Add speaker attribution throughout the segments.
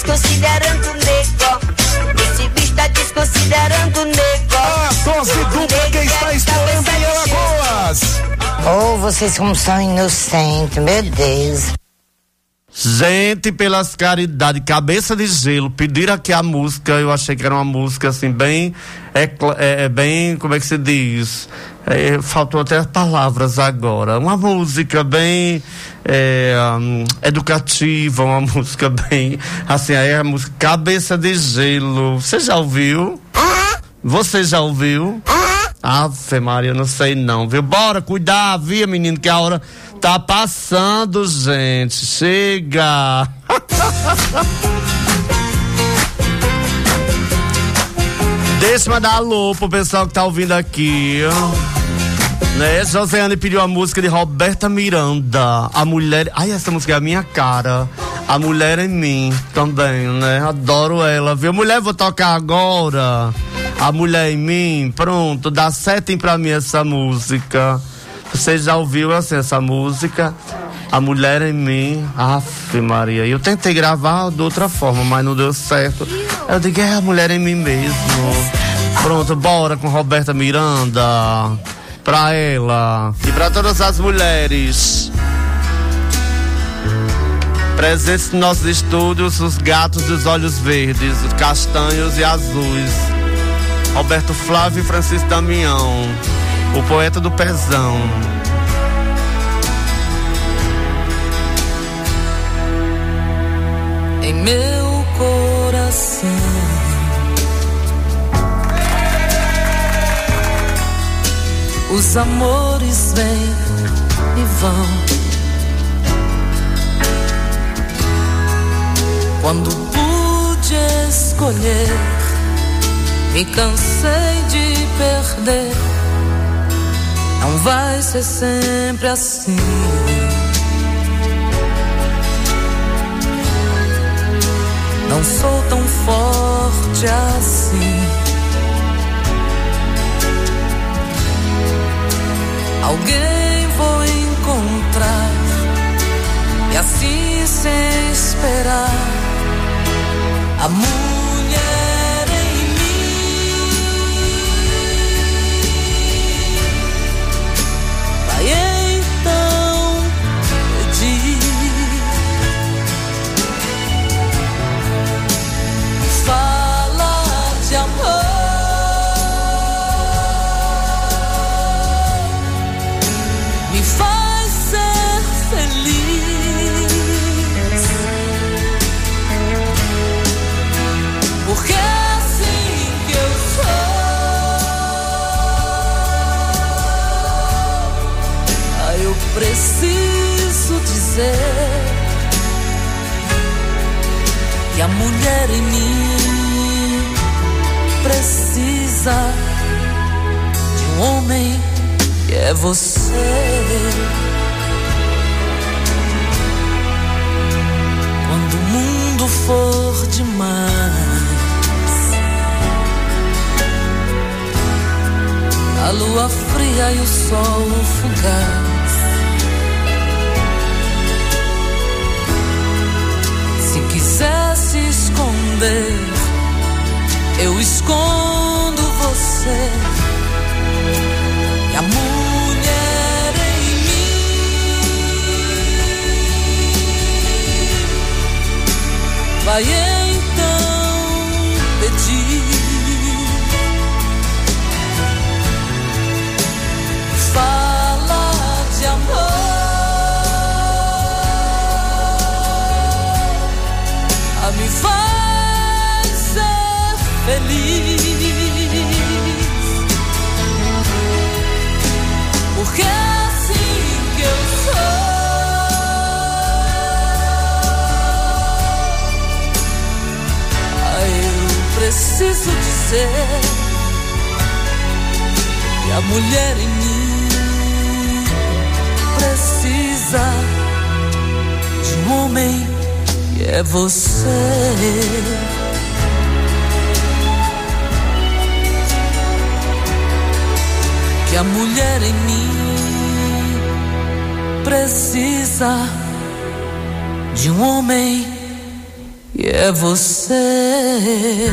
Speaker 1: desconsiderando o nego. Esse bicho tá desconsiderando o nego.
Speaker 2: A dose dupla que está estourando em Alagoas.
Speaker 3: Oh, vocês como são inocentes, meu Deus.
Speaker 4: Gente, pelas caridades, cabeça de gelo, pediram aqui a música, eu achei que era uma música assim, bem, bem, como é que se diz? Faltou até as palavras agora, uma música bem educativa, uma música bem, assim, aí a música Cabeça de Gelo, você já ouviu? Você já ouviu? Ave Maria, não sei não, viu? Bora cuidar, viu, menino, que a hora tá passando, gente. Chega! Deixa eu dar alô pro pessoal que tá ouvindo aqui. Né? Josiane pediu a música de Roberta Miranda. A mulher. Ai, essa música é a minha cara. A Mulher em Mim também, né? Adoro ela, viu? Mulher, vou tocar agora. A Mulher em Mim. Pronto, dá 7 pra mim essa música. Você já ouviu assim essa música? A Mulher em Mim. Aff, Maria. Eu tentei gravar de outra forma, mas não deu certo. Eu digo, é a Mulher em Mim mesmo. Pronto, bora com Roberta Miranda. Pra ela e pra todas as mulheres presentes nos nossos estúdios, os gatos dos olhos verdes, os castanhos e azuis. Roberto Flávio e Francisco Damião, o poeta do pezão.
Speaker 5: Em meu coração os amores vêm e vão. Quando pude escolher, me cansei de perder. Não vai ser sempre assim. Não sou tão forte assim. Alguém vou encontrar, e assim sem esperar, a mulher em mim vai então pedir. Fala de amor, me faz ser feliz, porque é assim que eu sou. Aí eu preciso dizer que a mulher em mim precisa de um homem que é você. Quando o mundo for demais, a lua fria e o sol fugaz, se quiser se esconder, eu escondo você. E a mulher em mim vai então pedir. Fala de amor, a me faz ser feliz, porque é assim que eu sou. Eu preciso dizer que a mulher em mim precisa de um homem que é você. Que a mulher em mim precisa de um homem e é você.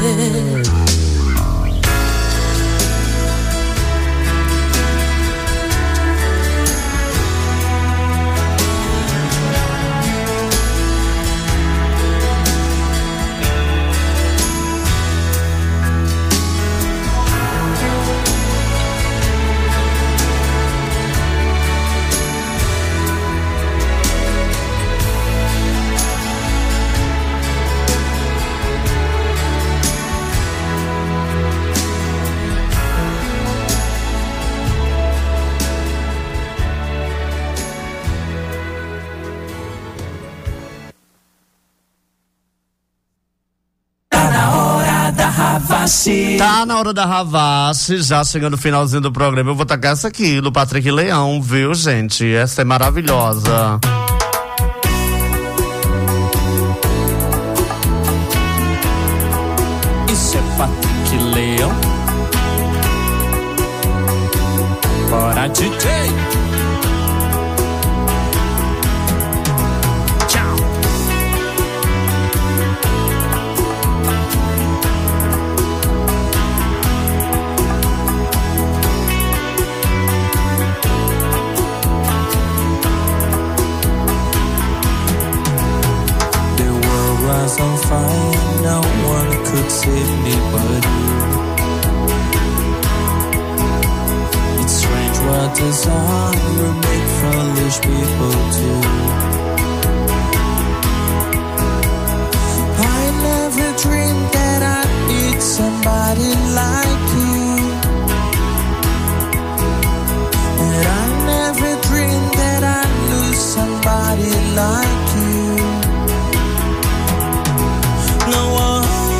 Speaker 4: Tá na hora da Havassi, já chegando o finalzinho do programa. Eu vou tacar essa aqui, do Patrick Leão, viu, gente? Essa é maravilhosa.
Speaker 5: Isso é Patrick Leão. Bora, DJ. On fire, no one could save me but you. It's strange what desire make foolish people do. I never dreamed that I'd meet somebody like you, and I never dreamed that I'd lose somebody like you. No, I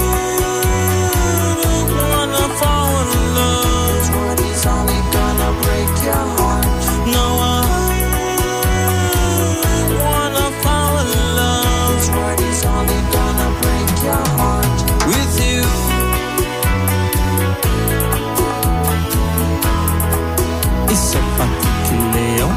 Speaker 5: don't wanna fall in love. This word is only gonna break your heart. No, I don't wanna fall in love. This word is only gonna break your heart. With you, isso é Patrick Leão.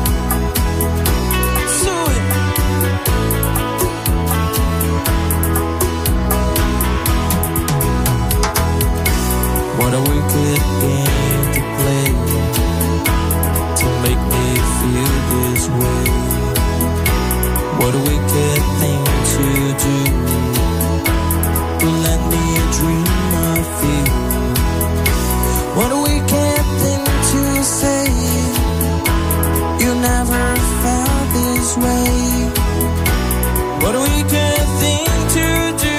Speaker 5: What a wicked game to play to make me feel this way. What a wicked thing to do to let me dream of you. What a wicked thing to say. You never felt this way. What a wicked thing to do.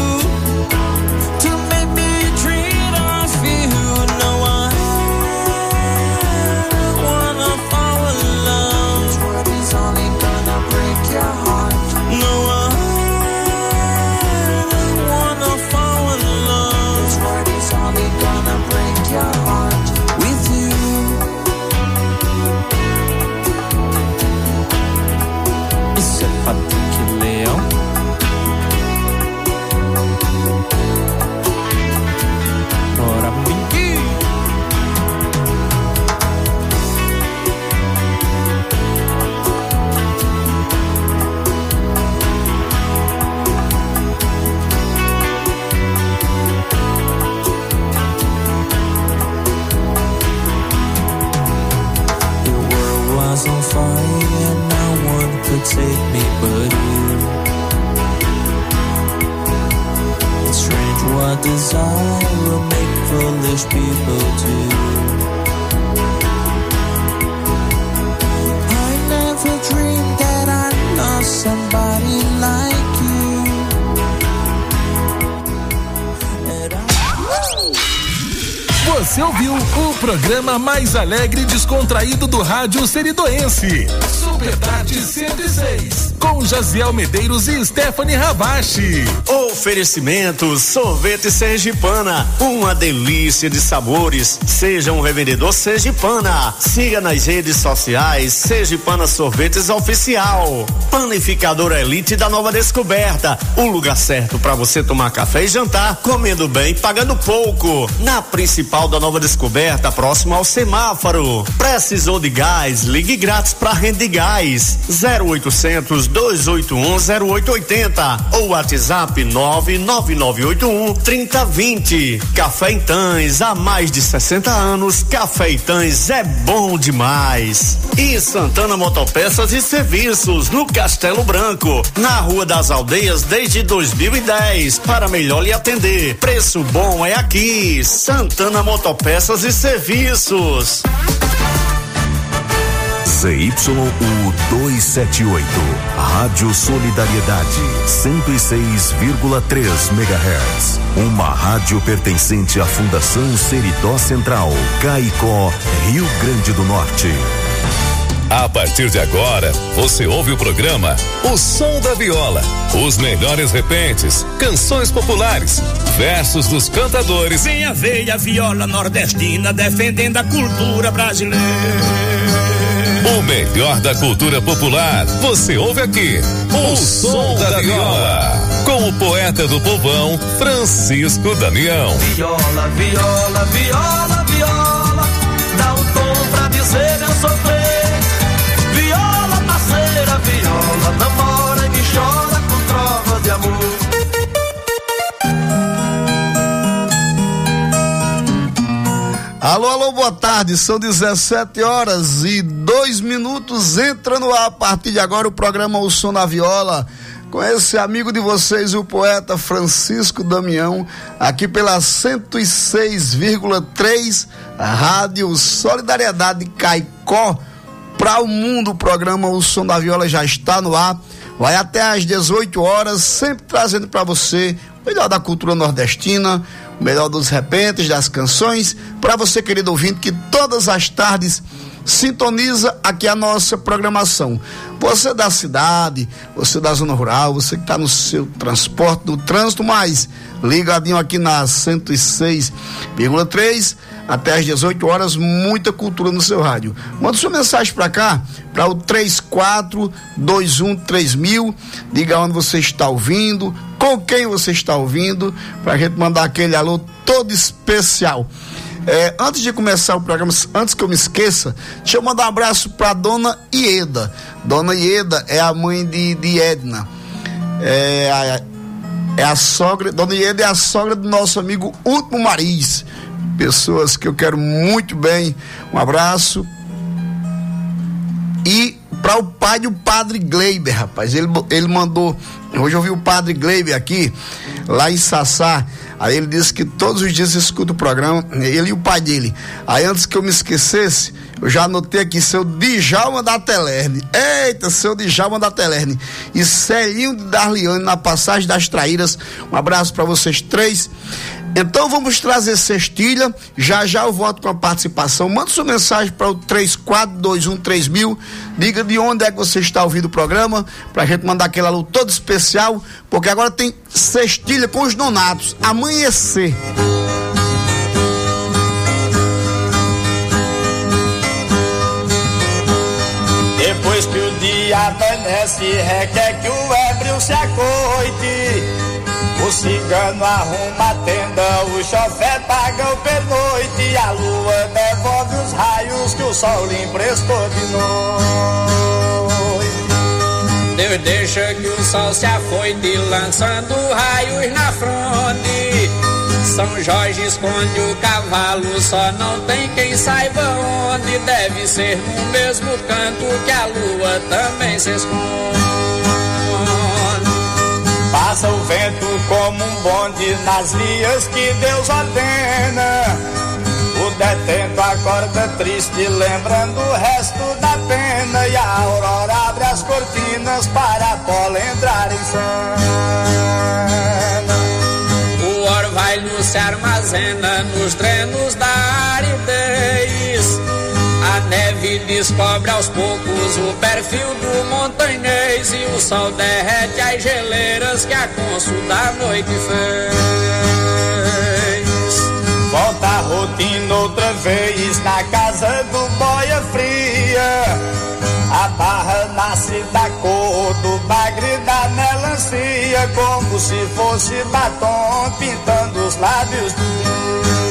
Speaker 5: Take me but you. It's strange what desire will make foolish people do. I never dreamed that I'd love somebody like you.
Speaker 2: Você ouviu o programa mais alegre e descontraído do rádio seridoense. Super Tarde 106, com Jaziel Medeiros e Stephanie Havassi.
Speaker 4: Oferecimento Sorvete Sergipana, uma delícia de sabores. Seja um revendedor Sergipana. Siga nas redes sociais Sergipana Sorvetes Oficial. Panificadora Elite da Nova Descoberta, o lugar certo para você tomar café e jantar, comendo bem, pagando pouco. Na principal da Nova Descoberta, próximo ao semáforo. Precisou de gás? Ligue grátis para Rende Gás 0800
Speaker 6: 992810880 ou WhatsApp 999813020. Café Itãs, há mais de 60 anos, Café Itãs é bom demais. E Santana Motopeças e Serviços, no Castelo Branco, na Rua das Aldeias desde 2010, para melhor lhe atender. Preço bom é aqui, Santana Motopeças e Serviços.
Speaker 7: ZYU 278, Rádio Solidariedade, 106,3 MHz. Uma rádio pertencente à Fundação Seridó Central, Caicó, Rio Grande do Norte.
Speaker 2: A partir de agora, você ouve o programa O Som da Viola. Os melhores repentes, canções populares, versos dos cantadores.
Speaker 8: Venha ver a viola nordestina defendendo a cultura brasileira.
Speaker 2: O melhor da cultura popular, você ouve aqui. O Som da Viola. Com o poeta do povão, Francisco Damião.
Speaker 5: Viola, viola, viola, viola, dá um tom pra dizer eu sofrer. Viola, parceira, viola, namora e me chora com trovas de amor.
Speaker 9: Alô, alô, boa tarde, são 17h02, entra no ar a partir de agora o programa O Som da Viola, com esse amigo de vocês, o poeta Francisco Damião, aqui pela 106,3, Rádio Solidariedade Caicó, para o mundo. O programa O Som da Viola já está no ar, vai até às 18 horas, sempre trazendo para você o melhor da cultura nordestina, o melhor dos repentes, das canções, para você, querido ouvinte, que todas as tardes sintoniza aqui a nossa programação. Você da cidade, você da zona rural, você que está no seu transporte, no trânsito, mas ligadinho aqui na 106,3, até às 18 horas, muita cultura no seu rádio. Manda sua mensagem para cá, para o 34213000, diga onde você está ouvindo, com quem você está ouvindo, para a gente mandar aquele alô todo especial. Antes de começar o programa, antes que eu me esqueça, deixa eu mandar um abraço para dona Ieda. Dona Ieda é a mãe de Edna. É a sogra, dona Ieda é a sogra do nosso amigo Último Mariz. Pessoas que eu quero muito bem. Um abraço. E para o pai do Padre Gleiber, rapaz. Ele mandou. Hoje eu vi o Padre Gleiber aqui, lá em Sassá. Aí ele disse que todos os dias escuta o programa, ele e o pai dele. Aí antes que eu me esquecesse, eu já anotei aqui, seu Djalma da Telerne. Eita, seu Djalma da Telerne. E Celinho de Darliane, na Passagem das Traíras. Um abraço para vocês três. Então vamos trazer cestilha, já eu volto com a participação. Manda sua mensagem para o 34213000, diga de onde é que você está ouvindo o programa, pra gente mandar aquele alô todo especial, porque agora tem cestilha com os donatos, amanhecer.
Speaker 5: Depois que o dia amanhece, requer que o ébrio se acoite. O cigano arruma a tenda, o chofé paga o pernoite, e a lua devolve os raios que o sol lhe emprestou de noite.
Speaker 10: Deus deixa que o sol se afoite, lançando raios na fronte. São Jorge esconde o cavalo, só não tem quem saiba onde. Deve ser no mesmo canto que a lua também se esconde.
Speaker 5: Passa o vento como um bonde nas vias que Deus ordena. O detento acorda triste, lembrando o resto da pena. E a aurora abre as cortinas para a bola entrar em cena.
Speaker 10: O orvalho se armazena nos drenos da aridez. A neve descobre aos poucos o perfil do montanhês, e o sol derrete as geleiras que a cônsul da noite fez.
Speaker 5: Volta a rotina outra vez na casa do boia fria. A barra nasce da cor do bagre da melancia, como se fosse batom pintando os lábios do dia.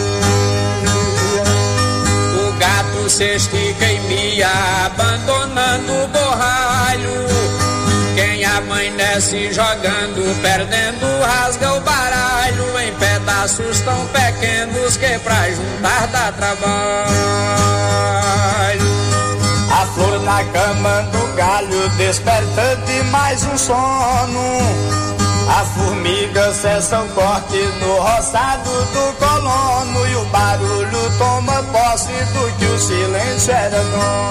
Speaker 10: O gato se estica e mia, abandonando o borralho. Quem amanhece jogando, perdendo, rasga o baralho em pedaços tão pequenos que pra juntar dá trabalho.
Speaker 5: A flor na cama do galho desperta de mais um sono. A formiga cessa o corte no roçado do colono e o barulho toma posse do que o silêncio era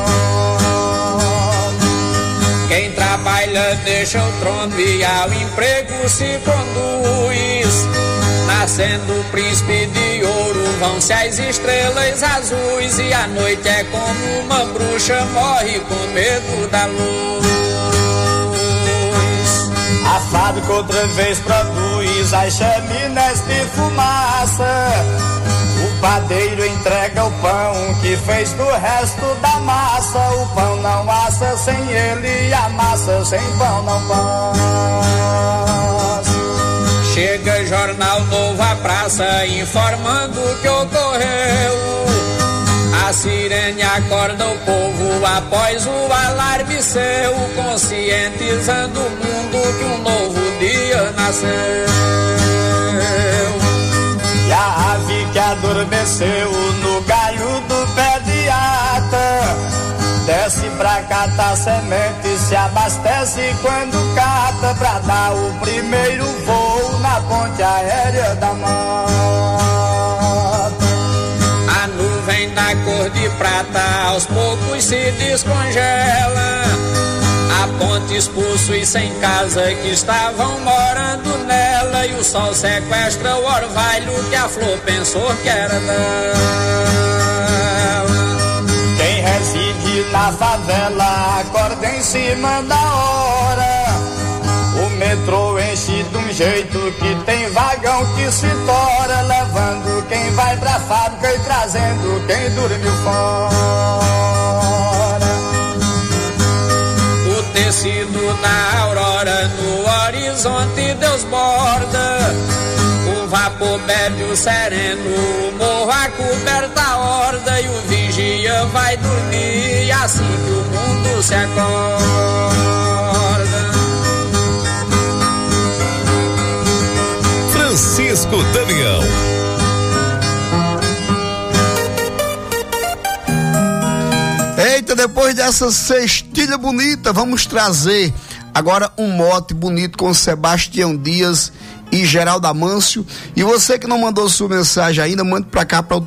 Speaker 5: dono.
Speaker 10: Quem trabalha deixa o trono e ao emprego se conduz. Nascendo o príncipe de ouro, vão-se as estrelas azuis e a noite é como uma bruxa, morre com medo da luz.
Speaker 5: A fábrica outra vez produz as chaminés de fumaça. O padeiro entrega o pão que fez do resto da massa. O pão não assa sem ele e a massa sem pão não passa.
Speaker 10: Chega jornal novo à praça informando o que ocorreu. A sirene acorda o povo após o alarme seu, conscientizando o mundo que um novo dia nasceu.
Speaker 5: E a ave que adormeceu no galho do pé de ata desce pra catar semente, se abastece quando cata pra dar o primeiro voo na ponte aérea da mata.
Speaker 10: A nuvem da cor de prata aos poucos se descongela. A ponte expulso e sem casa que estavam morando nela. E o sol sequestra o orvalho que a flor pensou que era dela.
Speaker 5: Quem reside na favela acorda em cima da hora. O metrô enche de um jeito que tem vagão que se tora, levando quem vai pra fábrica e trazendo quem dormiu fora.
Speaker 10: O tecido da aurora no horizonte Deus borda. O vapor bebe o sereno, o morro a coberta a horda. E o vigia vai dormir assim que o mundo se acorda.
Speaker 2: Francisco Damião.
Speaker 9: Eita, depois dessa cestilha bonita, vamos trazer agora um mote bonito com Sebastião Dias e Geraldo Amâncio. E você que não mandou sua mensagem ainda, mande pra cá para o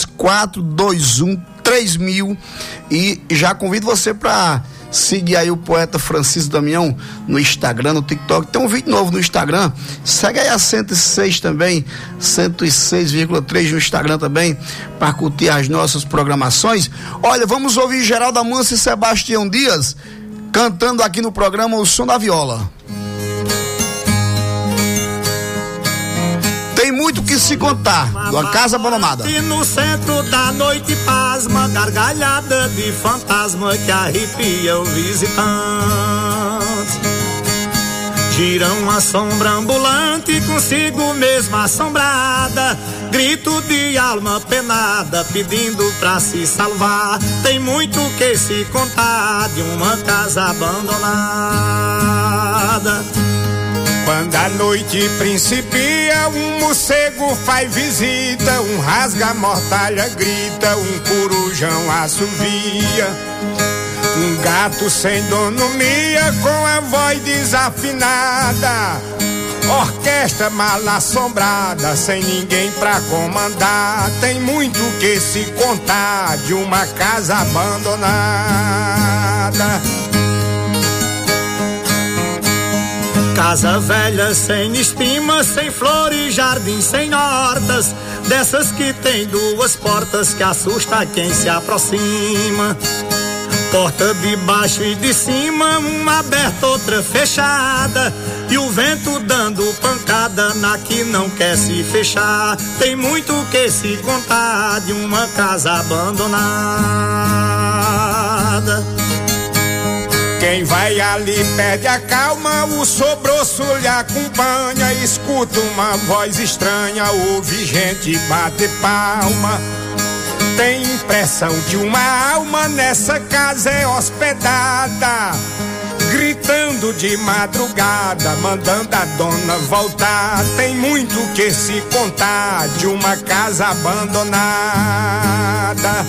Speaker 9: 3421-3000 e já convido você pra seguir aí o poeta Francisco Damião no Instagram, no TikTok. Tem um vídeo novo no Instagram. Segue aí a 106 também, 106,3 no Instagram também, para curtir as nossas programações. Olha, vamos ouvir Geraldo Amâncio e Sebastião Dias cantando aqui no programa O Som da Viola. Tem muito que se contar da Casa Abandonada.
Speaker 11: E no centro da noite pasma, gargalhada de fantasma que arrepia o visitante. Gira uma sombra ambulante, consigo mesma assombrada. Grito de alma penada, pedindo pra se salvar. Tem muito que se contar de uma casa abandonada.
Speaker 12: Quando a noite principia, um morcego faz visita, um rasga-mortalha grita, um corujão assovia, um gato sem donomia com a voz desafinada, orquestra mal assombrada, sem ninguém pra comandar. Tem muito que se contar de uma casa abandonada.
Speaker 11: Casa velha sem estima, sem flores, jardim sem hortas, dessas que tem duas portas que assusta quem se aproxima. Porta de baixo e de cima, uma aberta, outra fechada, e o vento dando pancada na que não quer se fechar. Tem muito que se contar de uma casa abandonada.
Speaker 12: Quem vai ali perde a calma, o sobroço lhe acompanha, escuta uma voz estranha, ouve gente bater palma. Tem impressão que uma alma nessa casa é hospedada, gritando de madrugada, mandando a dona voltar. Tem muito que se contar de uma casa abandonada.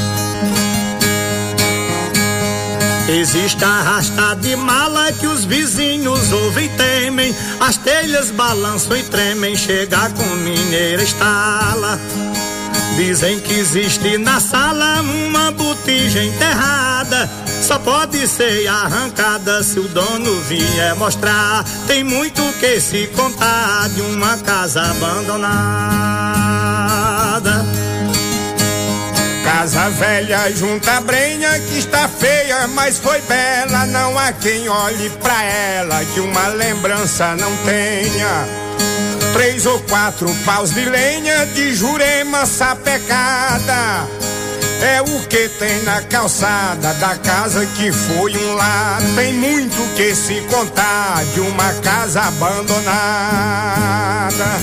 Speaker 11: Existe a arrasta de mala que os vizinhos ouvem e temem, as telhas balançam e tremem, chega com mineira estala. Dizem que existe na sala uma botija enterrada, só pode ser arrancada se o dono vier mostrar. Tem muito que se contar de uma casa abandonada.
Speaker 12: Casa velha junta a brenha que está feia, mas foi bela. Não há quem olhe pra ela que uma lembrança não tenha. 3 ou 4 paus de lenha de Jurema sapecada é o que tem na calçada da casa que foi um lar. Tem muito que se contar de uma casa abandonada.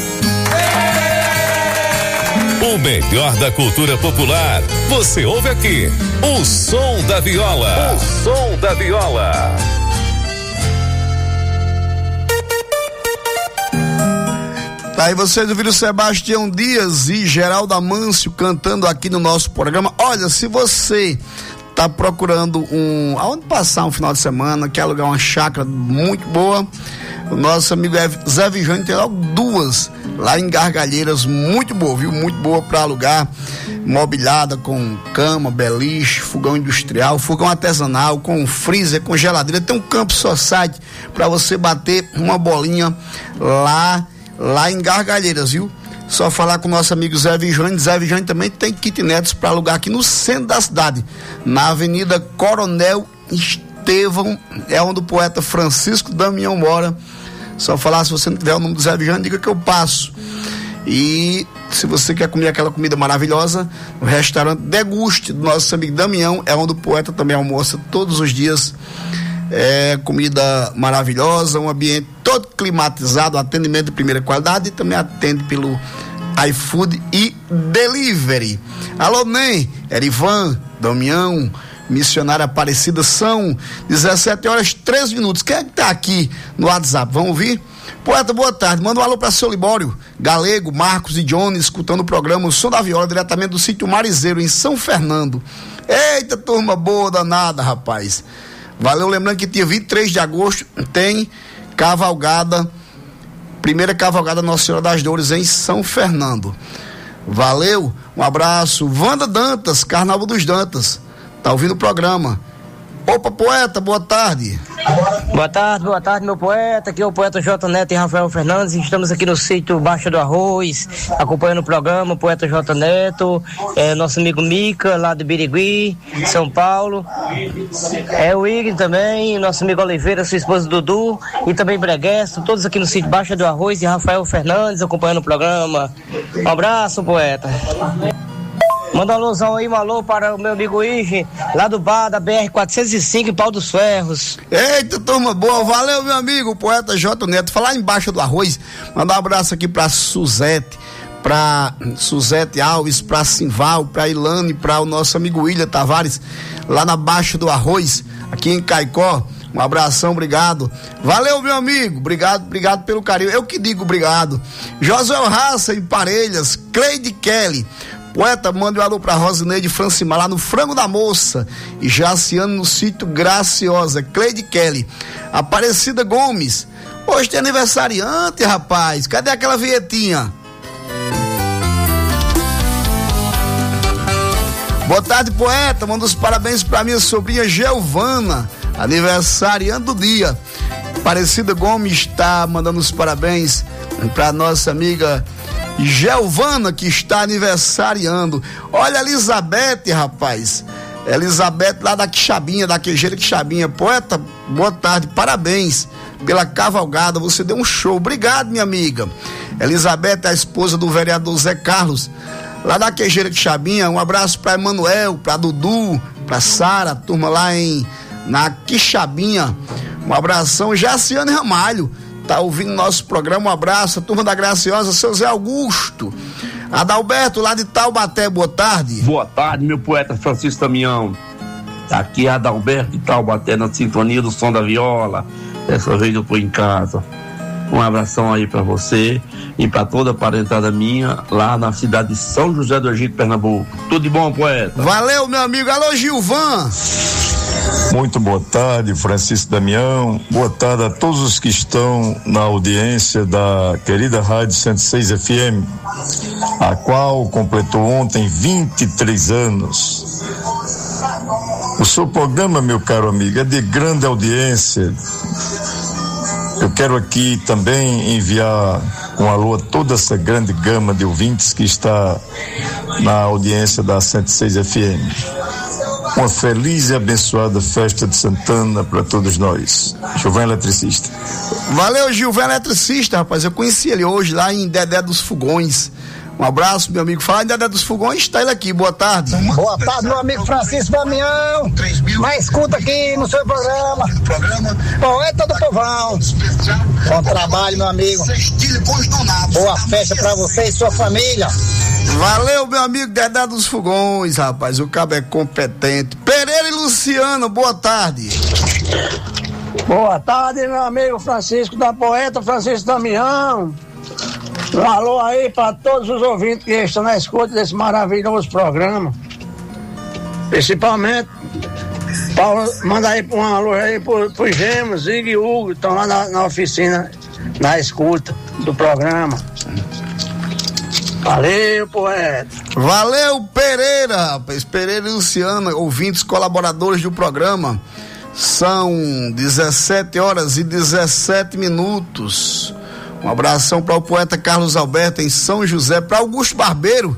Speaker 2: O melhor da cultura popular, você ouve aqui, o som da viola. O som da viola.
Speaker 9: Tá aí, vocês ouviram Sebastião Dias e Geraldo Amâncio cantando aqui no nosso programa. Olha, se você tá procurando aonde passar um final de semana, quer alugar uma chácara muito boa, o nosso amigo Zé Vijane tem logo 2 lá em Gargalheiras, muito boa, viu? Muito boa para alugar, mobiliada com cama, beliche, fogão industrial, fogão artesanal, com freezer, com geladeira. Tem um campo society para você bater uma bolinha lá em Gargalheiras, viu? Só falar com o nosso amigo Zé Vijane. Zé Vijane também tem kitnets para alugar aqui no centro da cidade, na Avenida Coronel Estevão, é onde o poeta Francisco Damião mora. Só falar, se você não tiver o nome do Zé Vijane, diga que eu passo. E se você quer comer aquela comida maravilhosa, o restaurante Deguste do nosso amigo Damião, é onde o poeta também almoça todos os dias. É comida maravilhosa, um ambiente todo climatizado, atendimento de primeira qualidade, e também atende pelo iFood e Delivery. Alô, Ney, Erivan, Damião, Missionária Aparecida, são 17h13. Quem é que tá aqui no WhatsApp? Vamos ouvir? Poeta, boa tarde. Manda um alô para seu Libório, Galego, Marcos e Johnny, escutando o programa O Som da Viola, diretamente do sítio Marizeiro, em São Fernando. Eita, turma boa danada, rapaz. Valeu, lembrando que dia 23 de agosto tem cavalgada, primeira cavalgada Nossa Senhora das Dores em São Fernando. Valeu, um abraço. Wanda Dantas, Carnaval dos Dantas, tá ouvindo o programa. Opa, poeta, boa tarde.
Speaker 13: Boa tarde, meu poeta. Aqui é o poeta J. Neto e Rafael Fernandes. Estamos aqui no sítio Baixa do Arroz, acompanhando o programa. O poeta J. Neto, nosso amigo Mica, lá do Birigui, São Paulo. O Igor também, nosso amigo Oliveira, sua esposa Dudu, e também Breguesto, todos aqui no sítio Baixa do Arroz e Rafael Fernandes acompanhando o programa. Um abraço, poeta. Manda um alôzão aí, um alô para o meu amigo Ige, lá do bar da BR-405 em Pau dos Ferros.
Speaker 9: Eita, turma boa, valeu, meu amigo, o poeta J. Neto. Falar embaixo do arroz, mandar um abraço aqui pra Suzete Alves, pra Simval, pra Ilane, pra o nosso amigo William Tavares, lá na Baixa do Arroz, aqui em Caicó. Um abração, obrigado. Valeu, meu amigo, obrigado pelo carinho. Eu que digo obrigado. Josué Raça em Parelhas, Cleide Kelly. Poeta, manda um alô pra Rosineide Francimar, lá no Frango da Moça, e Jaciano no sítio Graciosa. Cleide Kelly. Aparecida Gomes, hoje tem aniversariante, rapaz, cadê aquela vinhetinha? Boa tarde, poeta, manda os parabéns pra minha sobrinha Giovana, aniversariante do dia. Aparecida Gomes está mandando os parabéns pra nossa amiga Giovana, que está aniversariando. Olha a Elizabeth, rapaz. Elizabeth lá da Quixabinha, da Queijeira Quixabinha. Poeta, boa tarde, parabéns pela cavalgada, você deu um show. Obrigado, minha amiga. Elizabeth é a esposa do vereador Zé Carlos, lá da Queijeira Quixabinha. Um abraço para Emanuel, para Dudu, para Sara, turma lá na Quixabinha. Um abração. Jaciane Ramalho tá ouvindo nosso programa, um abraço. A turma da Graciosa, seu Zé Augusto. Adalberto, lá de Taubaté, boa tarde.
Speaker 14: Boa tarde, meu poeta Francisco Damião. Aqui é Adalberto de Taubaté, na sintonia do som da viola. Dessa vez eu tô em casa. Um abração aí pra você e pra toda a parentada minha lá na cidade de São José do Egito, Pernambuco. Tudo de bom, poeta?
Speaker 9: Valeu, meu amigo. Alô, Gilvan.
Speaker 15: Muito boa tarde, Francisco Damião. Boa tarde a todos os que estão na audiência da querida Rádio 106 FM, a qual completou ontem 23 anos. O seu programa, meu caro amigo, é de grande audiência. Eu quero aqui também enviar um alô a toda essa grande gama de ouvintes que está na audiência da 106 FM. Uma feliz e abençoada festa de Santana para todos nós. Gilvan Eletricista.
Speaker 9: Valeu, Gilvan Eletricista, rapaz. Eu conheci ele hoje lá em Dedé dos Fogões. Um abraço, meu amigo. Falar em Dedé dos Fogões, está ele aqui. Boa tarde.
Speaker 16: Boa tarde, meu amigo Francisco Damião. Mas escuta aqui no seu programa. Poeta do Povão. Bom trabalho, meu amigo. Boa festa pra você e sua família.
Speaker 9: Valeu, meu amigo Dedé dos Fogões, rapaz. O cabo é competente. Pereira e Luciano, boa tarde.
Speaker 17: Boa tarde, meu amigo Francisco da Poeta, Francisco Damião. Um alô aí para todos os ouvintes que estão na escuta desse maravilhoso programa. Principalmente, manda aí um alô aí pro Gêmeos, Zig e Hugo, estão lá na oficina, na escuta do programa. Valeu, poeta.
Speaker 9: Valeu, Pereira, rapaz. Pereira e Luciana, ouvintes, colaboradores do programa. São 17h17. Um abração para o poeta Carlos Alberto em São José, para Augusto Barbeiro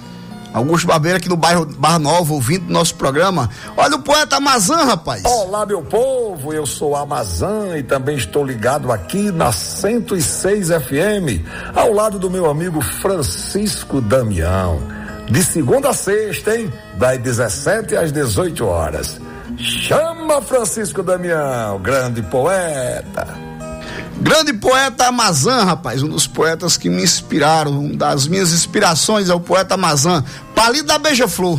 Speaker 9: aqui no bairro Barra Nova, ouvindo o nosso programa. Olha o poeta Amazã, rapaz.
Speaker 18: Olá, meu povo, eu sou Amazã e também estou ligado aqui na 106 FM, ao lado do meu amigo Francisco Damião, de segunda a sexta, hein? Das 17 às 18 horas. Chama Francisco Damião, grande poeta.
Speaker 9: Grande poeta Amazã, rapaz, um dos poetas que me inspiraram, uma das minhas inspirações é o poeta Amazã, Palito da Beija-Flor.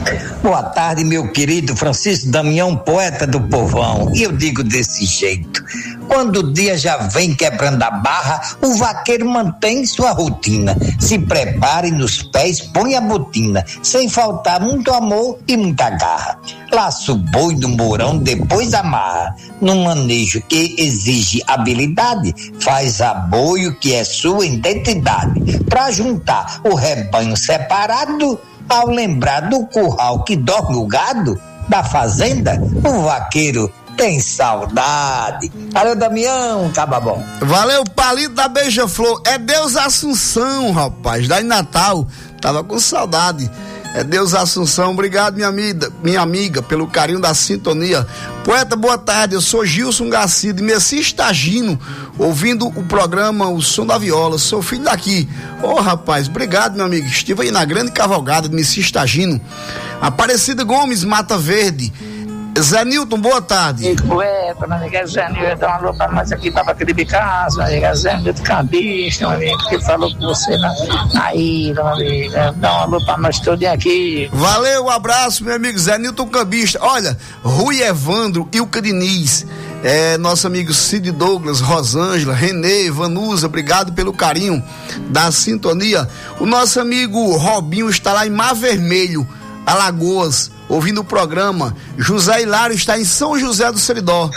Speaker 19: Boa tarde, meu querido Francisco Damião, poeta do povão. E eu digo desse jeito: quando o dia já vem quebrando a barra, o vaqueiro mantém sua rotina. Se prepare nos pés, põe a botina, sem faltar muito amor e muita garra. Laça o boi do mourão, depois amarra. Num manejo que exige habilidade, faz aboio que é sua identidade. Pra juntar o rebanho separado, ao lembrar do curral que dorme o gado, da fazenda, o vaqueiro tem saudade. Valeu, Damião, caba bom.
Speaker 9: Valeu, Palito da Beija-Flor. É Deus Assunção, rapaz, lá em Natal. Tava com saudade. É Deus Assunção. Obrigado, minha amiga, pelo carinho da sintonia. Poeta, boa tarde. Eu sou Gilson Garcia de Messias Tagino, ouvindo o programa O Som da Viola. Sou filho daqui. Rapaz, obrigado, meu amigo. Estive aí na grande cavalgada de Messias Tagino. Aparecida Gomes, Mata Verde. Zé Nilton, boa tarde.
Speaker 20: Poeta, meu amigo, Zé Nilton, dá uma alô pra nós aqui, tava aquele Picasso, meu amigo, Zé Nilton Cambista, meu amigo, que falou com você na ilha, meu amigo, dá uma alô pra nós todos aqui.
Speaker 9: Valeu, um abraço, meu amigo Zé Nilton Cambista. Olha, Rui Evandro, Ilka Diniz, nosso amigo Cid Douglas, Rosângela, Renê, Vanusa, obrigado pelo carinho da sintonia. O nosso amigo Robinho está lá em Mar Vermelho, Alagoas, ouvindo o programa. José Hilário está em São José do Seridó.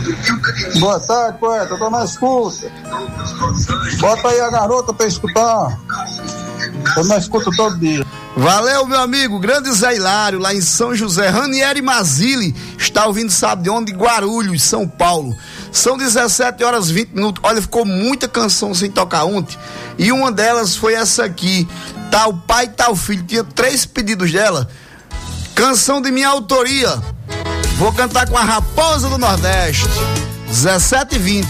Speaker 21: Boa tarde, poeta, eu tô na escuta. Bota aí a garota pra escutar. Eu não escuto todo dia.
Speaker 9: Valeu, meu amigo, grande Zé Hilário, lá em São José. Ranieri Mazili está ouvindo, sabe de onde? Guarulhos, São Paulo. São 17h20. Olha, ficou muita canção sem tocar ontem. E uma delas foi essa aqui. Tal pai, tal filho. Tinha 3 pedidos dela. Canção de minha autoria. Vou cantar com a Raposa do Nordeste. 17h20.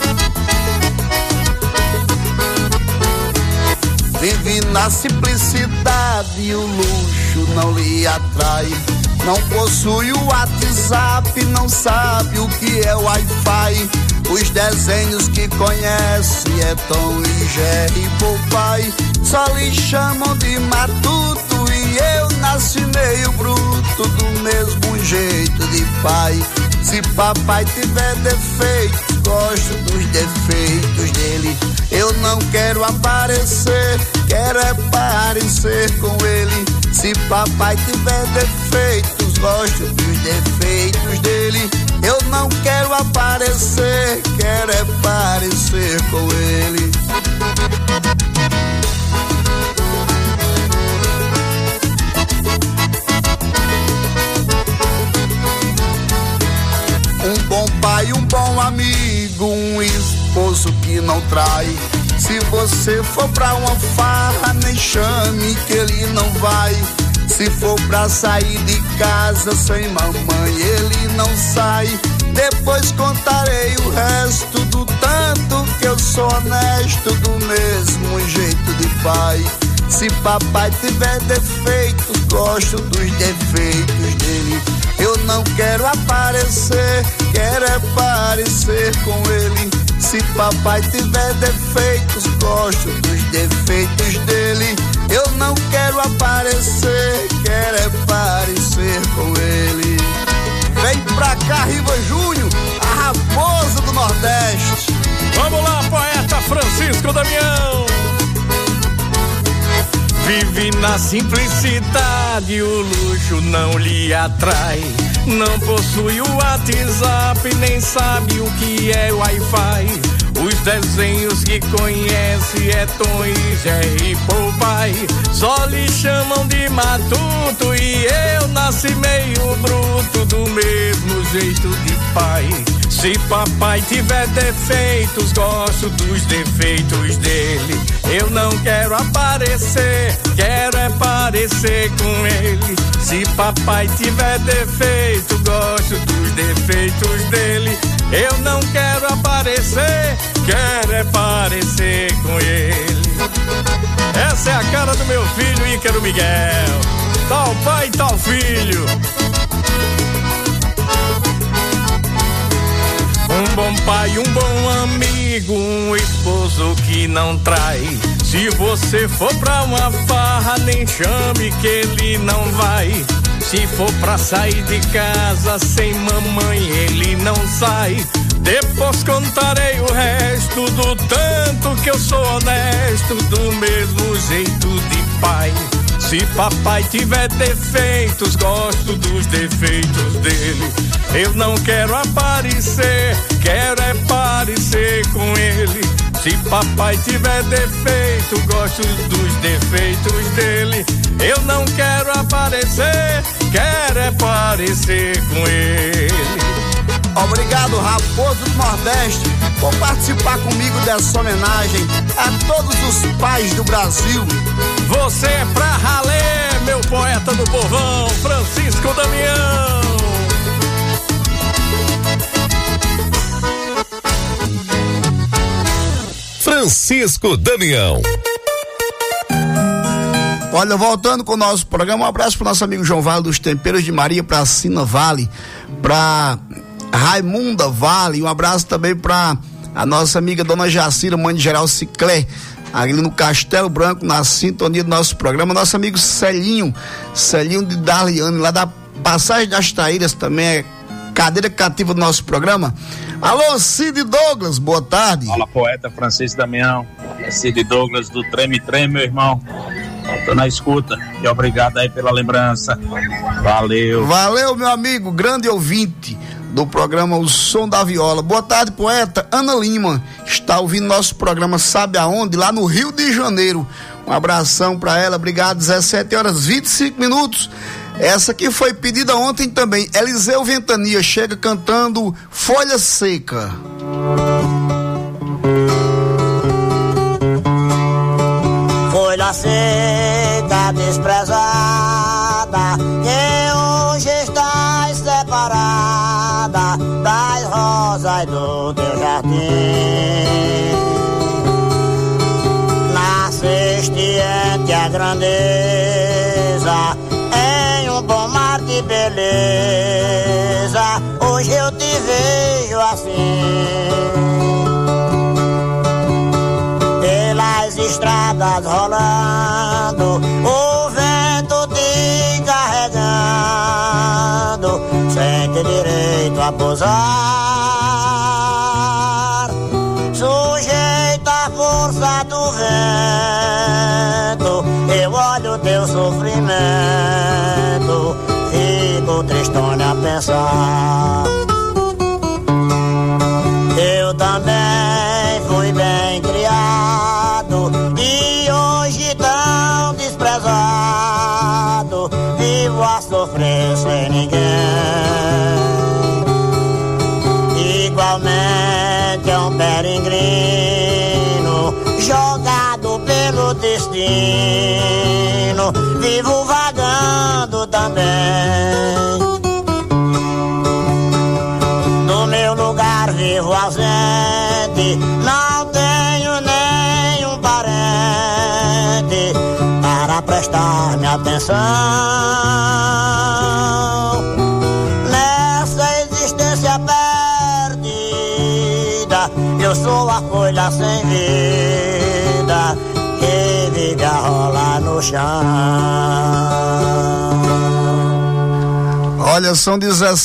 Speaker 9: Vive na simplicidade, o luxo não lhe atrai. Não possui o WhatsApp, não sabe o que é Wi-Fi. Os desenhos que conhece é Tom e Jerry Popeye. Só lhe chamam de matuto e E eu nasci meio bruto, do mesmo jeito de pai. Se papai tiver defeitos, gosto dos defeitos dele. Eu não quero aparecer, quero é parecer com ele. Se papai tiver defeitos, gosto dos defeitos dele. Eu não quero aparecer, quero é parecer com ele. Um bom pai, um bom amigo, um esposo que não trai. Se você for pra uma farra, nem chame que ele não vai. Se for pra sair de casa sem mamãe, ele não sai. Depois contarei o resto do tanto que eu sou honesto, do mesmo jeito de pai. Se papai tiver defeitos, gosto dos defeitos dele. Eu não quero aparecer, quero é parecer com ele. Se papai tiver defeitos, gosto dos defeitos dele. Eu não quero aparecer, quero é parecer com ele. Vem pra cá, Riva Júnior, a raposa do Nordeste.
Speaker 2: Vamos lá, poeta Francisco Damião. Vive na simplicidade, o luxo não lhe atrai. Não possui o WhatsApp, nem sabe o que é Wi-Fi. Os desenhos que conhece é Tom e Jerry Popeye. Só lhe chamam de matuto e eu nasci meio bruto, do mesmo jeito de pai. Se papai tiver defeitos, gosto dos defeitos dele. Eu não quero aparecer, quero é parecer com ele. Se papai tiver defeito, gosto dos defeitos dele. Eu não quero aparecer, quero é parecer com ele. Essa é a cara do meu filho Ícaro Miguel. Tal pai, tal filho. Um bom pai, um bom amigo, um esposo que não trai. Se você for pra uma farra, nem chame que ele não vai. Se for pra sair de casa sem mamãe, ele não sai. Depois contarei o resto do tanto que eu sou honesto, do mesmo jeito de pai. Se papai tiver defeitos, gosto dos defeitos dele. Eu não quero aparecer, quero é parecer com ele. Se papai tiver defeito, gosto dos defeitos dele. Eu não quero aparecer, quero é parecer com ele.
Speaker 9: Obrigado, Raposo do Nordeste, por participar comigo dessa homenagem a todos os pais do Brasil.
Speaker 2: Você é pra ralé, meu poeta do povão, Francisco Damião.
Speaker 7: Francisco Damião.
Speaker 9: Olha, voltando com o nosso programa, um abraço pro nosso amigo João Vale dos Temperos de Maria, pra Sina Vale, pra Raimunda Vale, um abraço também pra a nossa amiga Dona Jacira, mãe de Geral Ciclé, ali no Castelo Branco, na sintonia do nosso programa. Nosso amigo Celinho de Darliane, lá da Passagem das Taíras, também é cadeira cativa do nosso programa. Alô, Cid Douglas, boa tarde.
Speaker 1: Fala, poeta Francisco Damião, é Cid Douglas do Treme Treme, meu irmão. Tô na escuta e obrigado aí pela lembrança. Valeu.
Speaker 9: Valeu, meu amigo, grande ouvinte do programa O Som da Viola. Boa tarde, poeta. Ana Lima está ouvindo nosso programa, sabe aonde? Lá no Rio de Janeiro. Um abração pra ela, obrigado. 17h25. Essa aqui foi pedida ontem também. Eliseu Ventania chega cantando Folha Seca.
Speaker 22: Folha seca, desprezada, que hoje está separada das rosas do teu jardim. Nasceste entre a grandeza, em um bom mar de beleza, hoje eu te vejo assim. Pelas estradas rolando, o vento te a pousar, sujeito à força do vento. Eu olho teu sofrimento, fico tristone a pensar. Eu também fui bem criado e hoje tão desprezado, vivo a sofrer sem ninguém. Igualmente é um peregrino jogado pelo destino, vivo vagando também. No meu lugar vivo ausente, não tenho nenhum parente para prestar-me atenção. Nessa existência perdida, eu sou a folha sem vida que vive a rolar no chão.
Speaker 9: Olha, são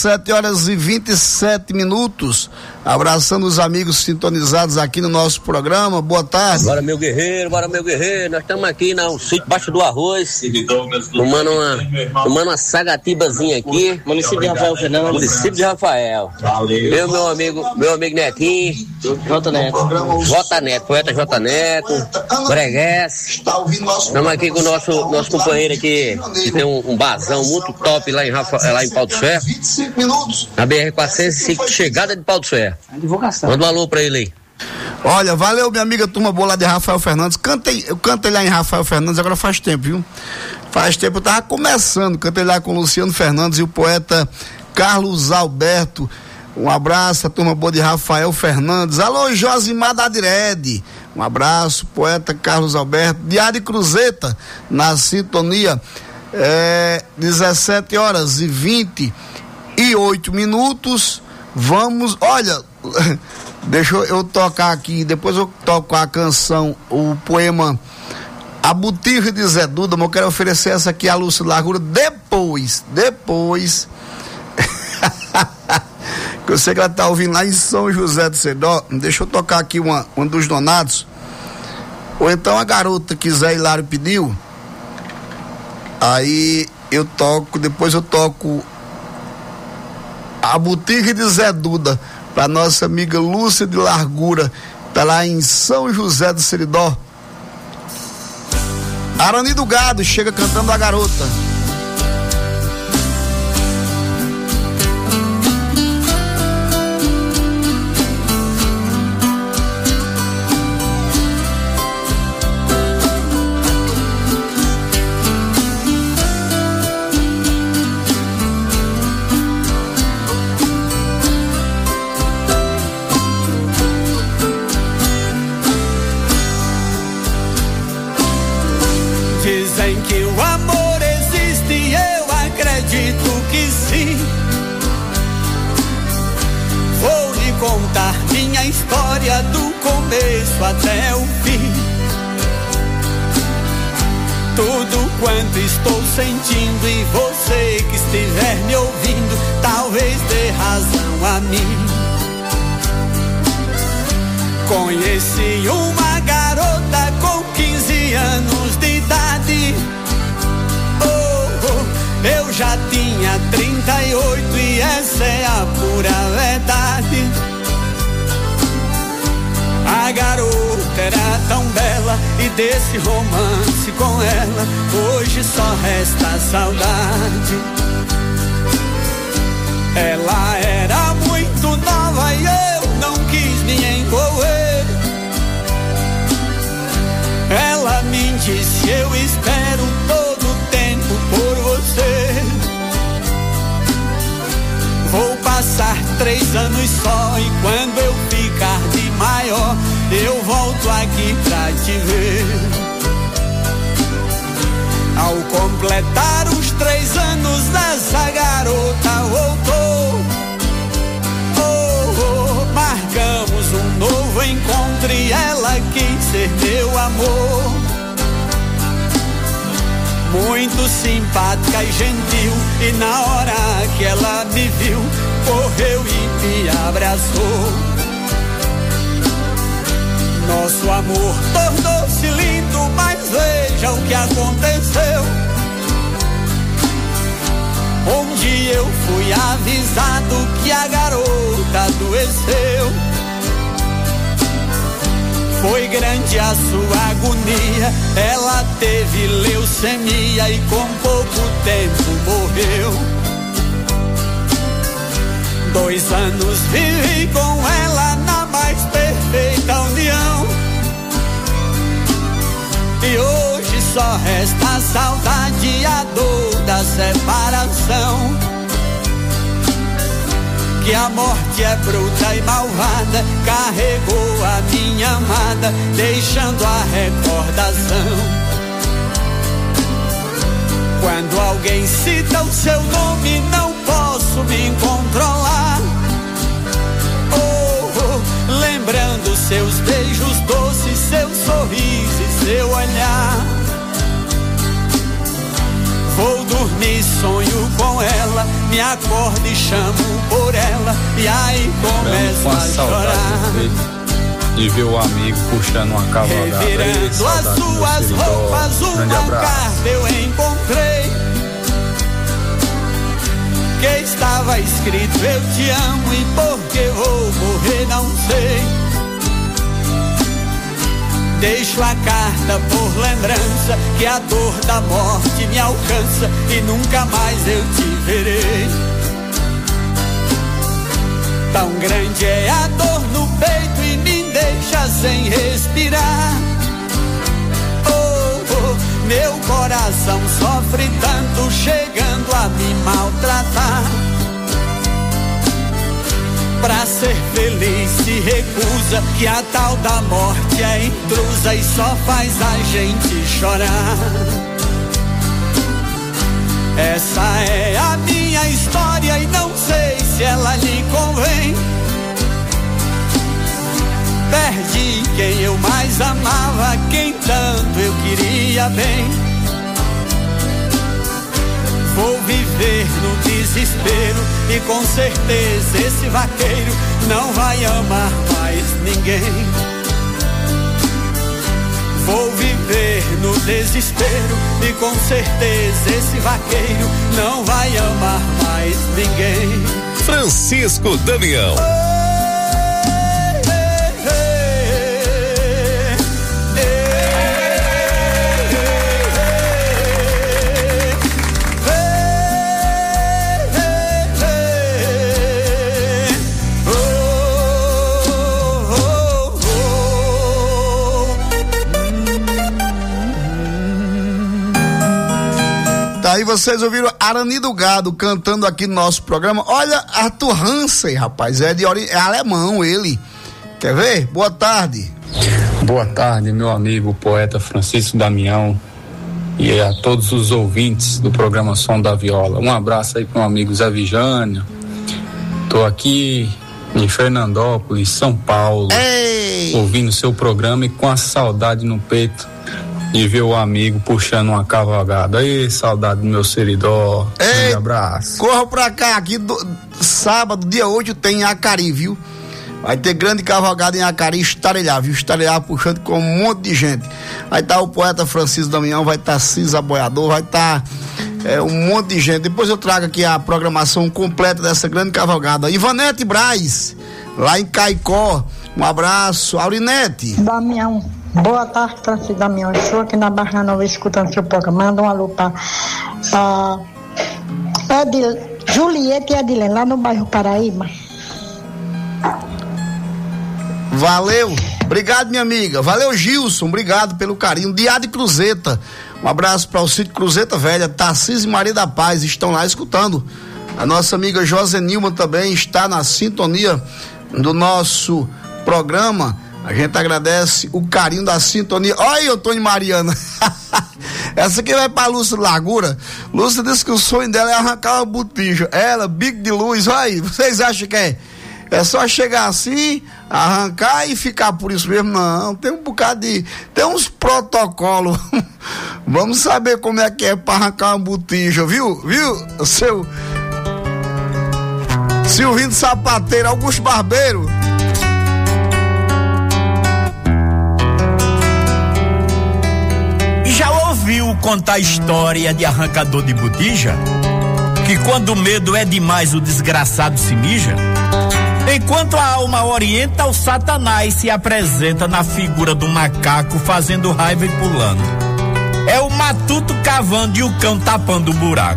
Speaker 9: 17h27. Abraçando os amigos sintonizados aqui no nosso programa. Boa tarde.
Speaker 3: Bora, meu guerreiro. Nós estamos aqui no sítio Baixo do Arroz, tomando uma sagatibazinha aqui.
Speaker 13: Município de Rafael Fernandes.
Speaker 3: Município de Rafael. Valeu. Meu amigo Netinho.
Speaker 13: J Neto,
Speaker 3: poeta J Neto, Bregues. Estamos aqui com o nosso companheiro aqui, que tem um bazão muito top lá em Pau do Ferro. Na BR-405, chegada de Pau do Ferro.
Speaker 13: Divulgação.
Speaker 3: Manda um alô pra ele aí.
Speaker 9: Olha, valeu, minha amiga turma boa lá de Rafael Fernandes. Eu cantei lá em Rafael Fernandes, agora faz tempo, viu? Faz tempo, eu tava começando, cantei lá com o Luciano Fernandes e o poeta Carlos Alberto. Um abraço, a turma boa de Rafael Fernandes. Alô, Josimar da Direde. Um abraço, poeta Carlos Alberto. Diário de Cruzeta, na sintonia. 17h28. Vamos, olha, deixa eu tocar aqui, depois eu toco a canção, o poema A Butirra de Zé Duda, mas eu quero oferecer essa aqui a Lúcia Largura depois que eu sei que ela tá ouvindo lá em São José do Seridó. Deixa eu tocar aqui uma dos donados, ou então a garota que Zé Hilário pediu, aí eu toco, depois eu toco A Butirra de Zé Duda para nossa amiga Lúcia de Largura, tá lá em São José do Seridó. Arani do Gado chega cantando A Garota.
Speaker 4: Dizem que o amor existe e eu acredito que sim. Vou lhe contar minha história do começo até o fim. Tudo quanto estou sentindo e você que estiver me ouvindo talvez dê razão a mim. Conheci uma garota com 15 anos de idade. Eu já tinha 38 e essa é a pura verdade. A garota era tão bela e desse romance com ela hoje só resta a saudade. Ela era muito nova e eu não quis me envolver. Ela me disse: eu espero todo o tempo por você. Vou passar 3 anos só e quando eu ficar de maior eu volto aqui pra te ver. Ao completar os 3 anos essa garota voltou. Marcamos um novo encontro e ela quis ser meu amor. Muito muito simpática e gentil, e na hora que ela me viu, correu e me abraçou. Nosso amor tornou-se lindo, mas veja o que aconteceu. Onde eu fui avisado que a garota adoeceu. Foi grande a sua agonia, ela teve leucemia e com pouco tempo morreu. 2 anos vivi com ela na mais perfeita união, e hoje só resta a saudade e a dor da separação. Que a morte é bruta e malvada, carregou a minha amada, deixando a recordação. Quando alguém cita o seu nome, não posso me controlar. Lembrando seus beijos doces, seu sorriso e seu olhar. Vou dormir, sonho com ela, me acordo e chamo por ela, e aí começo a chorar.
Speaker 6: De ver o amigo puxando uma cavalgada,
Speaker 4: revirando as suas roupas, uma carta eu encontrei, que estava escrito: eu te amo e porque vou morrer não sei. Deixo a carta por lembrança, que a dor da morte me alcança e nunca mais eu te verei. Tão grande é a dor no peito e me deixa sem respirar. Meu coração sofre tanto, chegando a me maltratar. Pra ser feliz se recusa, que a tal da morte é intrusa e só faz a gente chorar. Essa é a minha história e não sei se ela lhe convém. Perdi quem eu mais amava, quem tanto eu queria bem. Vou viver no desespero e com certeza esse vaqueiro não vai amar mais ninguém. Vou viver no desespero e com certeza esse vaqueiro não vai amar mais ninguém.
Speaker 2: Francisco Damião.
Speaker 9: Aí vocês ouviram Arani do Gado cantando aqui no nosso programa. Olha, Arthur Hansen, rapaz, é alemão ele. Quer ver? Boa tarde.
Speaker 6: Boa tarde, meu amigo poeta Francisco Damião e a todos os ouvintes do programa Som da Viola. Um abraço aí para o amigo Zé Vijânio. Tô aqui em Fernandópolis, São Paulo, ouvindo seu programa e com a saudade no peito de ver o amigo puxando uma cavalgada. Ei, saudade do meu seridó. Um abraço.
Speaker 9: Corra pra cá, aqui sábado, dia 8, tem Acari, viu? Vai ter grande cavalgada em Acari, Estarelhar, viu? Estarelhar puxando com um monte de gente. Vai estar o poeta Francisco Damião, vai estar Cisa Boiador, vai estar um monte de gente. Depois eu trago aqui a programação completa dessa grande cavalgada. Ivanete Braz, lá em Caicó. Um abraço. Aurinete.
Speaker 8: Damião. Boa tarde, Francisco Damião. Estou aqui na Barra Nova escutando seu programa. Manda um alô para Julieta e Edilene, lá no bairro Paraíba.
Speaker 9: Valeu. Obrigado, minha amiga. Valeu, Gilson. Obrigado pelo carinho. Diário de Cruzeta. Um abraço para o sítio Cruzeta Velha. Tarcísio e Maria da Paz estão lá escutando. A nossa amiga Josenilma também está na sintonia do nosso programa. A gente agradece o carinho da sintonia. Olha aí, Antônio Mariana. Essa aqui vai pra Lúcia Largura. Lúcia disse que o sonho dela é arrancar uma botija. Ela, bico de luz, olha aí. Vocês acham que é só chegar assim, arrancar e ficar por isso mesmo? Não, tem um bocado de... Tem uns protocolos Vamos saber como é que é pra arrancar uma botija, viu? O seu Silvinho Sapateiro, Augusto Barbeiro.
Speaker 5: Já ouviu contar a história de arrancador de botija? Que quando o medo é demais, o desgraçado se mija? Enquanto a alma orienta, o Satanás se apresenta na figura do macaco fazendo raiva e pulando. É o matuto cavando e o cão tapando o buraco.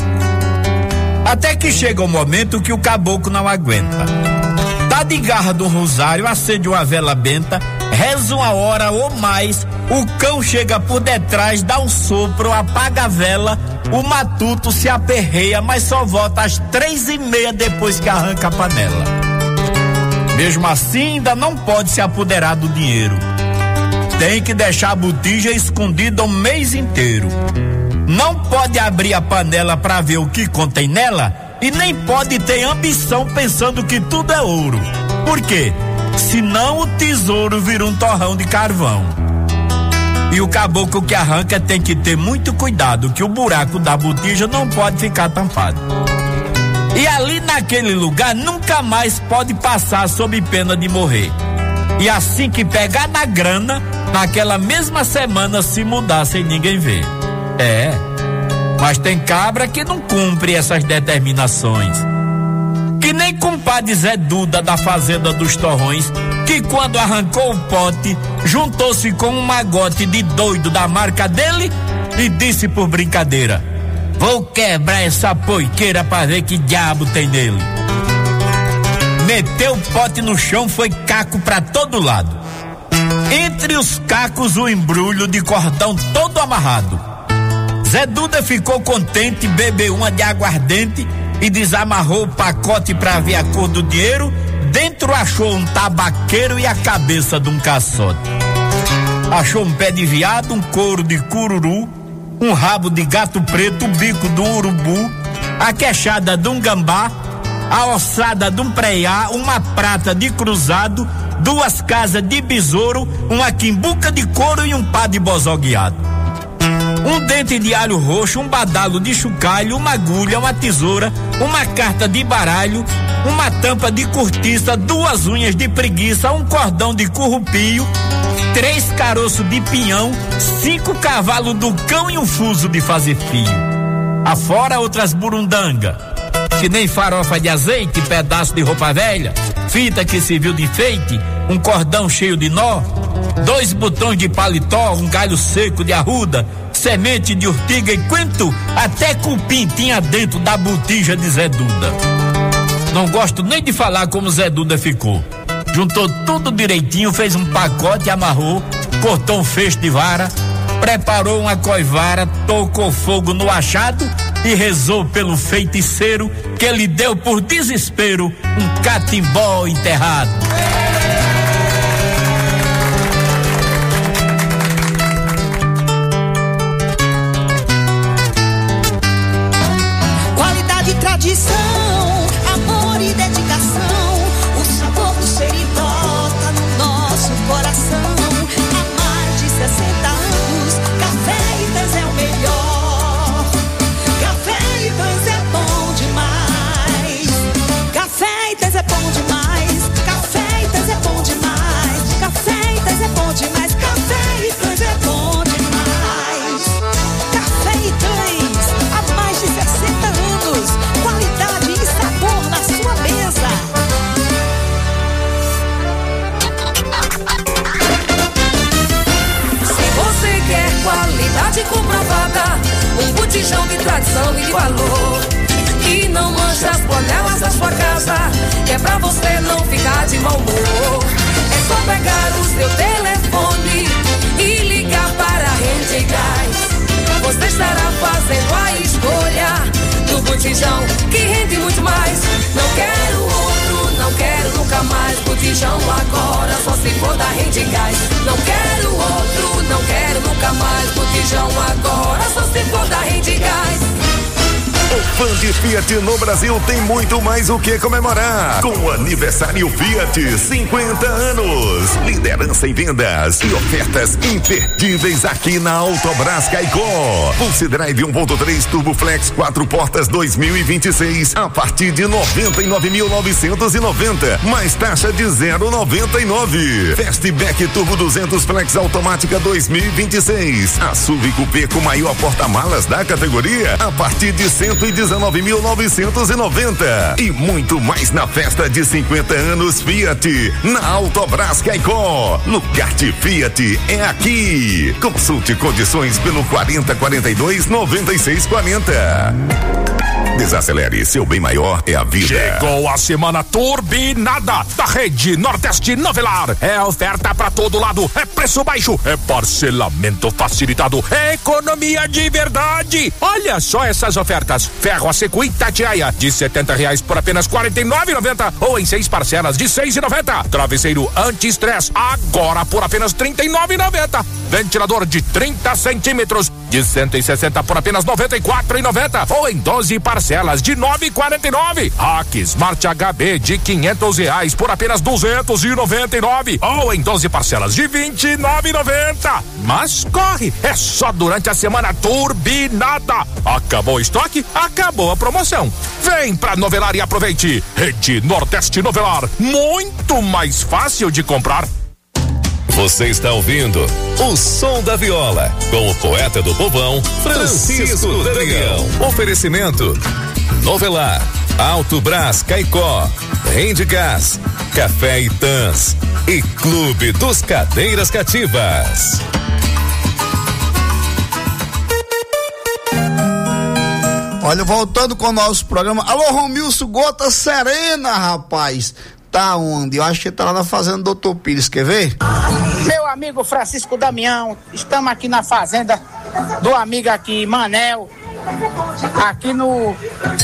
Speaker 5: Até que chega o momento que o caboclo não aguenta. Tá de garra do rosário, acende uma vela benta, reza uma hora ou mais, o cão chega por detrás, dá um sopro, apaga a vela, o matuto se aperreia, mas só volta às 3:30 depois que arranca a panela. Mesmo assim, ainda não pode se apoderar do dinheiro. Tem que deixar a botija escondida o mês inteiro. Não pode abrir a panela pra ver o que contém nela e nem pode ter ambição pensando que tudo é ouro. Por quê? Senão o tesouro vira um torrão de carvão. E o caboclo que arranca tem que ter muito cuidado, que o buraco da botija não pode ficar tampado. E ali naquele lugar nunca mais pode passar sob pena de morrer. E assim que pegar na grana, naquela mesma semana se mudar sem ninguém ver. Mas tem cabra que não cumpre essas determinações. Que nem compadre Zé Duda da Fazenda dos Torrões, que quando arrancou o pote, juntou-se com um magote de doido da marca dele e disse por brincadeira: vou quebrar essa poiqueira pra ver que diabo tem nele. Meteu o pote no chão, foi caco pra todo lado. Entre os cacos o embrulho de cordão todo amarrado. Zé Duda ficou contente, bebeu uma de aguardente e desamarrou o pacote pra ver a cor do dinheiro. Dentro achou um tabaqueiro e a cabeça de um caçote. Achou um pé de veado, um couro de cururu, um rabo de gato preto, o bico de um urubu, a queixada de um gambá, a ossada de um preá, uma prata de cruzado, 2 casas de besouro, uma quimbuca de couro e um pá de bozogueado. Um dente de alho roxo, um badalo de chocalho, uma agulha, uma tesoura, uma carta de baralho, uma tampa de cortiça, 2 unhas de preguiça, um cordão de currupio, 3 caroços de pinhão, 5 cavalos do cão e um fuso de fazer fio. Afora outras burundanga, que nem farofa de azeite, pedaço de roupa velha, fita que serviu de enfeite, um cordão cheio de nó, 2 botões de paletó, um galho seco de arruda, semente de urtiga e quanto até cupim tinha dentro da botija de Zé Duda. Não gosto nem de falar como Zé Duda ficou. Juntou tudo direitinho, fez um pacote, amarrou, cortou um feixe de vara, preparou uma coivara, tocou fogo no achado e rezou pelo feiticeiro que lhe deu por desespero um catimbó enterrado.
Speaker 10: Tradição, amor e dedicação, o sabor do Seridó tá no nosso coração. Há mais de 60 anos, Café Itãs é o melhor. Café Itãs é bom demais. Café Itãs é bom demais. Café Itãs é bom demais. Café Itãs é bom demais. Café Itãs é bom demais. Café Itãs, há mais de 60 anos. Qualidade e sabor na sua mesa. Se você quer qualidade comprovada, um botijão de tradição e de valor, que não mancha as panelas da sua casa, que é pra você não ficar de mau humor. É só pegar o seu telefone e ligar para a Rede Gás. Você estará fazendo a escolha do botijão que rende muito mais. Não quero outro, não quero nunca mais. Botijão agora, só se for da Rede Gás. Não quero outro, não quero nunca mais. Botijão agora, só se for da Rede Gás.
Speaker 7: Fã de Fiat no Brasil tem muito mais o que comemorar. Com o aniversário Fiat, 50 anos. Liderança em vendas e ofertas imperdíveis aqui na Autobrás Caicó. Pulse Drive 1.3 Turbo Flex 4 portas 2026 a partir de 99.990, mais taxa de 0,99. Fastback Turbo 200 Flex automática 2026. A SUV Coupé com maior porta-malas da categoria a partir de 119.990. E muito mais na festa de 50 anos Fiat na Autobrás Caicó. Lugar de Fiat é aqui. Consulte condições pelo 4042-9640. Desacelere, seu bem maior é a vida.
Speaker 11: Chegou a semana turbinada da Rede Nordeste Novelar. É oferta pra todo lado, é preço baixo, é parcelamento facilitado, é economia de verdade. Olha só essas ofertas: ferro a seco Itatiaia de R$70 por apenas R$49,90 ou em 6 parcelas de R$6,90. Travesseiro anti-estresse agora por apenas R$39,90. Ventilador de 30 centímetros de 160 por apenas R$94,90 ou em 12 parcelas de R$9,49. Hack Smart HB de R$500 por apenas R$299 ou em 12 parcelas de R$29,90. Mas corre, é só durante a semana turbinada. Acabou o estoque, acabou a promoção. Vem pra Novelar e aproveite. Rede Nordeste Novelar, muito mais fácil de comprar.
Speaker 7: Você está ouvindo o Som da Viola com o poeta do povão, Francisco Damião. Oferecimento Novelar, Autobrás Caicó, Rende Gás, Café Itãs e Clube dos Cadeiras Cativas.
Speaker 9: Olha, voltando com o nosso programa. Alô, Romilson Gota Serena, rapaz. Tá onde? Eu acho que tá lá na fazenda do Dr. Pires, quer ver?
Speaker 12: Meu amigo Francisco Damião, estamos aqui na fazenda do amigo aqui, Manel, aqui no...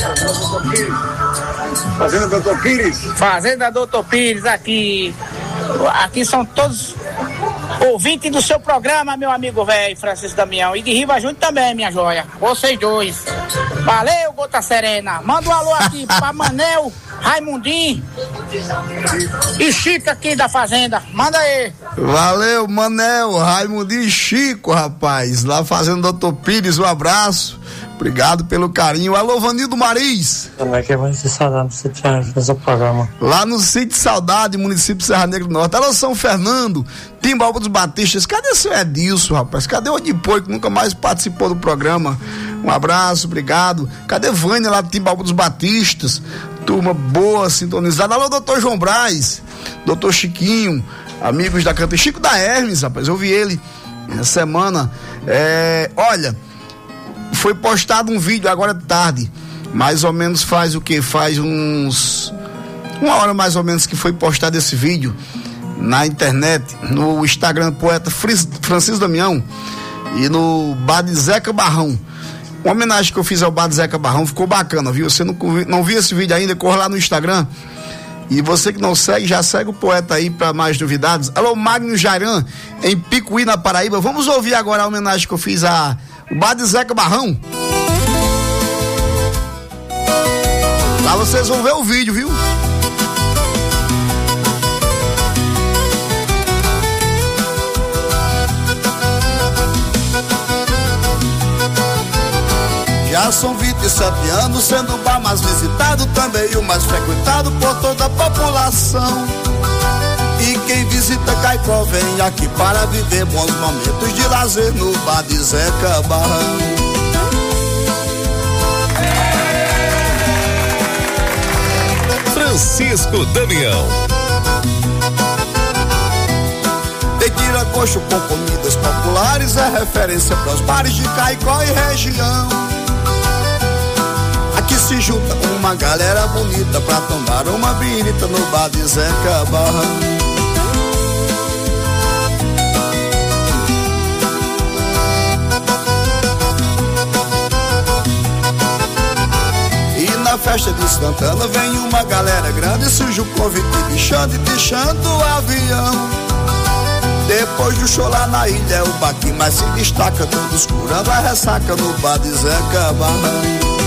Speaker 21: Fazenda Dr. Pires?
Speaker 12: Fazenda Dr. Pires, aqui são todos ouvintes do seu programa, meu amigo velho Francisco Damião, e de Riva Júnior também, minha joia, vocês dois. Valeu, Gota Serena. Manda um alô aqui pra Manel, Raimundinho e Chico aqui da fazenda. Manda aí.
Speaker 9: Valeu, Manel, Raimundinho e Chico, rapaz. Lá fazendo Dr. Pires, um abraço. Obrigado pelo carinho. Alô, Vanildo Mariz.
Speaker 23: Como é que vai ser saudade do Sítio fazer o programa?
Speaker 9: Lá no Sítio Saudade, município de Serra Negra do Norte. Alô, São Fernando, Timbaúba dos Batistas. Cadê seu Edilson, rapaz? Cadê o Odipoi, que nunca mais participou do programa? Um abraço, obrigado. Cadê Vânia lá do Timbaúba dos Batistas? Turma boa, sintonizada. Alô, doutor João Braz, doutor Chiquinho, amigos da Canta. Chico da Hermes, rapaz, eu vi ele essa semana. Olha, foi postado um vídeo agora de tarde, mais ou menos faz o quê? Faz uma hora mais ou menos que foi postado esse vídeo na internet, no Instagram do poeta Francisco Damião e no Bar de Zeca Barrão. Uma homenagem que eu fiz ao Bar de Zeca Barrão, ficou bacana, viu? Você não viu esse vídeo ainda, corre lá no Instagram. E você que não segue, já segue o poeta aí para mais novidades. Alô, Magno Jairan, em Picuí, na Paraíba. Vamos ouvir agora a homenagem que eu fiz ao Bar de Zeca Barrão. Lá vocês vão ver o vídeo, viu? Já são 27 anos, sendo o bar mais visitado, também o mais frequentado por toda a população. E quem visita Caicó vem aqui para viver bons momentos de lazer no Bar de Zeca Barrão.
Speaker 7: Francisco Damião.
Speaker 9: Tequila coxo com comidas populares é referência para os bares de Caicó e região. Aqui se junta uma galera bonita pra tomar uma birita no Bar de Zeca Barrão. E na festa de Santana vem uma galera grande, surge o convite de deixando o avião. Depois do show lá na ilha é o bar que mais se destaca, todos curando a ressaca no Bar de Zeca Barrão.